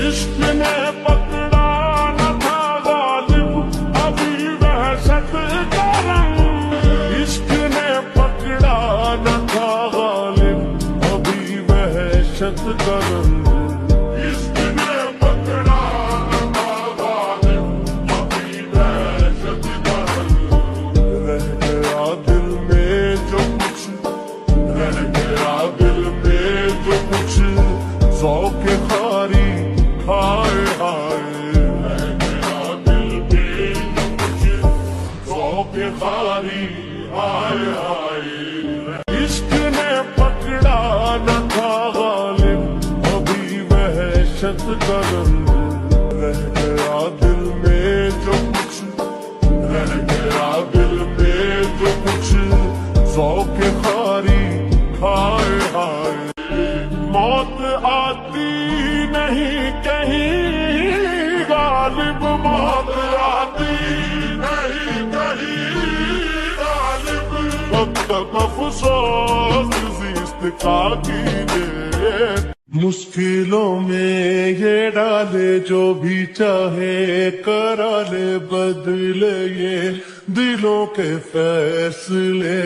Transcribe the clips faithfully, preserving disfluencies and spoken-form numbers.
عشق نے پکڑا نہ تھا غالب ابھی وحشت کا رنگ، عشق نے پکڑا نہ تھا غالب ابھی وحشت کا رنگ، عشق نے پکڑا نہ تھا غالب ابھی وحشت کا رنگ، رہ گیا دل میں جو کچھ، رہ گیا دل میں جو کچھ ذوق خاری ہائے ہائے، رہ گیا دل میں جو کچھ ذوق خاری ہائے ہائے، عشق نے پکڑا نہ تھا غالب ابھی وحشت کا رنگ، رہ گیا دل میں جو کچھ، رہ گیا دل میں جو کچھ ذوق خاری ہائے ہائے، موت آتی نہیں کہیں غالب، موت آتی نہیں کہیں غالب، اب تک افسوس زیست کا کیجیے، مشکلوں میں یہ ڈالے جو بھی چاہے کرا لے، بدلے یہ دلوں کے فیصلے،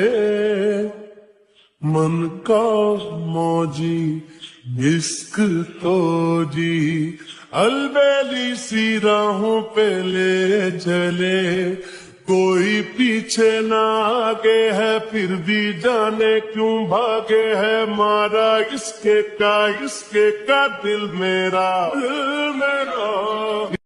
من کا موجی عشق تو جی البیلی سی راہوں پہ لے چلے، کوئی پیچھے نہ آگے ہے پھر بھی جانے کیوں بھاگے ہے، مارا اس کے کا اس کے کا دل میرا، دل میرا